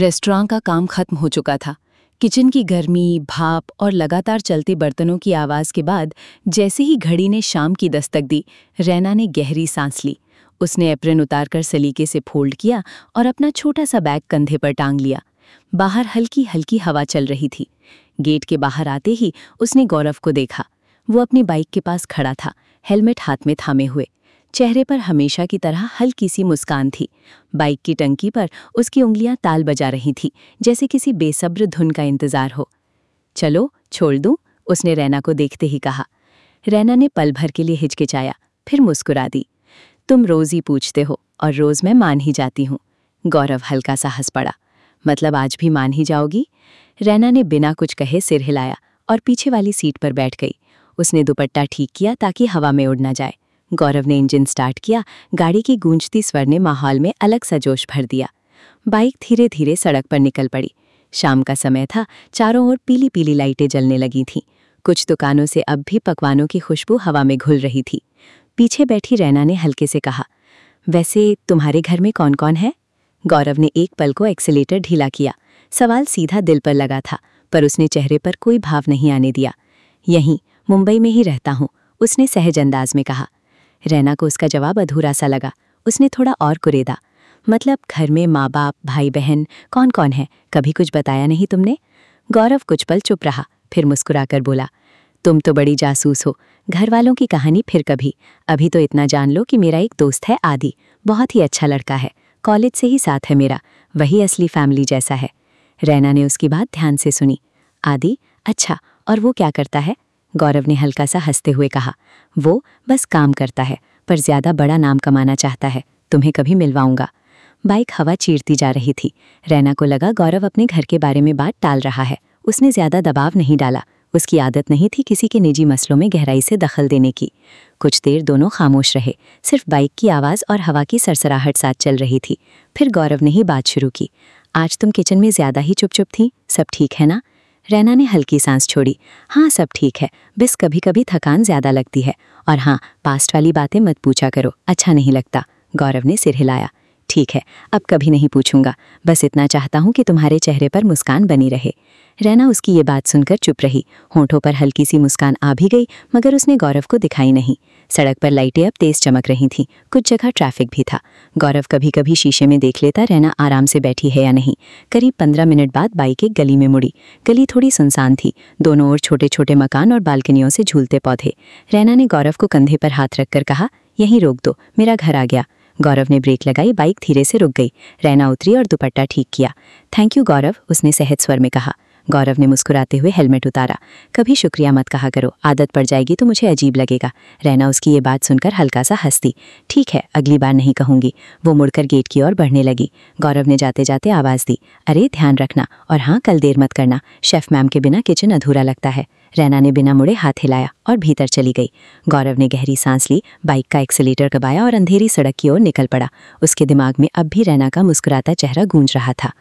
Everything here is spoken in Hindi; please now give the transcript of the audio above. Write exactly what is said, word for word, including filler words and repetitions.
रेस्टोरेंट का काम खत्म हो चुका था। किचन की गर्मी, भाप और लगातार चलते बर्तनों की आवाज़ के बाद जैसे ही घड़ी ने शाम की दस्तक दी, रैना ने गहरी सांस ली। उसने एप्रन उतारकर सलीके से फोल्ड किया और अपना छोटा सा बैग कंधे पर टांग लिया। बाहर हल्की हल्की हवा चल रही थी। गेट के बाहर आते ही उसने गौरव को देखा। वो अपनी बाइक के पास खड़ा था, हेलमेट हाथ में थामे हुए। चेहरे पर हमेशा की तरह हल्की सी मुस्कान थी। बाइक की टंकी पर उसकी उंगलियां ताल बजा रही थीं, जैसे किसी बेसब्र धुन का इंतजार हो। चलो छोड़ दूं, उसने रैना को देखते ही कहा। रैना ने पल भर के लिए हिचकिचाया, फिर मुस्कुरा दी। तुम रोज ही पूछते हो और रोज मैं मान ही जाती हूँ। गौरव हल्का सा हंस पड़ा। मतलब आज भी मान ही जाओगी? रैना ने बिना कुछ कहे सिर हिलाया और पीछे वाली सीट पर बैठ गई। उसने दुपट्टा ठीक किया ताकि हवा में उड़ ना जाए। गौरव ने इंजन स्टार्ट किया। गाड़ी की गूंजती स्वर ने माहौल में अलग सा जोश भर दिया। बाइक धीरे धीरे सड़क पर निकल पड़ी। शाम का समय था, चारों ओर पीली पीली लाइटें जलने लगी थीं। कुछ दुकानों से अब भी पकवानों की खुशबू हवा में घुल रही थी। पीछे बैठी रैना ने हल्के से कहा, वैसे तुम्हारे घर में कौन कौन है? गौरव ने एक पल को एक्सीलेटर ढीला किया। सवाल सीधा दिल पर लगा था, पर उसने चेहरे पर कोई भाव नहीं आने दिया। यहीं मुंबई में ही रहता हूँ, उसने सहज अंदाज में कहा। रैना को उसका जवाब अधूरा सा लगा। उसने थोड़ा और कुरेदा, मतलब घर में माँ बाप, भाई बहन कौन कौन है? कभी कुछ बताया नहीं तुमने? गौरव कुछ पल चुप रहा, फिर मुस्कुराकर बोला, तुम तो बड़ी जासूस हो। घर वालों की कहानी फिर कभी। अभी तो इतना जान लो कि मेरा एक दोस्त है आदि, बहुत ही अच्छा लड़का है, कॉलेज से ही साथ है मेरा, वही असली फैमिली जैसा है। रैना ने उसकी बात ध्यान से सुनी। आदि? अच्छा, और वो क्या करता है? गौरव ने हल्का सा हंसते हुए कहा, वो बस काम करता है, पर ज्यादा बड़ा नाम कमाना चाहता है। तुम्हें कभी मिलवाऊंगा। बाइक हवा चीरती जा रही थी। रैना को लगा गौरव अपने घर के बारे में बात टाल रहा है। उसने ज्यादा दबाव नहीं डाला। उसकी आदत नहीं थी किसी के निजी मसलों में गहराई से दखल देने की। कुछ देर दोनों खामोश रहे, सिर्फ बाइक की आवाज़ और हवा की सरसराहट साथ चल रही थी। फिर गौरव ने ही बात शुरू की, आज तुम किचन में ज्यादा ही चुप चुप थी, सब ठीक है ना? रैना ने हल्की सांस छोड़ी। हाँ, सब ठीक है, बस कभी कभी थकान ज्यादा लगती है। और हाँ, पास्ट वाली बातें मत पूछा करो, अच्छा नहीं लगता। गौरव ने सिर हिलाया। ठीक है, अब कभी नहीं पूछूंगा। बस इतना चाहता हूँ कि तुम्हारे चेहरे पर मुस्कान बनी रहे। रैना उसकी ये बात सुनकर चुप रही। होंठों पर हल्की सी मुस्कान आ भी गई, मगर उसने गौरव को दिखाई नहीं। सड़क पर लाइटें अब तेज चमक रही थीं। कुछ जगह ट्रैफिक भी था। गौरव कभी कभी शीशे में देख लेता रैना आराम से बैठी है या नहीं। करीब पंद्रह मिनट बाद बाइक एक गली में मुड़ी। गली थोड़ी सुनसान थी, दोनों ओर छोटे छोटे मकान और बालकनियों से झूलते पौधे। रैना ने गौरव को कंधे पर हाथ रखकर कहा, यहीं रोक दो, मेरा घर आ गया। गौरव ने ब्रेक लगाई, बाइक धीरे से रुक गई। रैना उतरी और दुपट्टा ठीक किया। थैंक यू गौरव, उसने सहज स्वर में कहा। गौरव ने मुस्कुराते हुए हेलमेट उतारा। कभी शुक्रिया मत कहा करो, आदत पड़ जाएगी तो मुझे अजीब लगेगा। रैना उसकी ये बात सुनकर हल्का सा हंसती। ठीक है, अगली बार नहीं कहूंगी। वो मुड़कर गेट की ओर बढ़ने लगी। गौरव ने जाते जाते आवाज़ दी, अरे ध्यान रखना, और हाँ, कल देर मत करना, शेफ मैम के बिना किचन अधूरा लगता है। रैना ने बिना मुड़े हाथ हिलाया और भीतर चली गई। गौरव ने गहरी सांस ली, बाइक का एक्सीलेटर दबाया और अंधेरी सड़क की ओर निकल पड़ा। उसके दिमाग में अब भी रैना का मुस्कुराता चेहरा गूंज रहा था।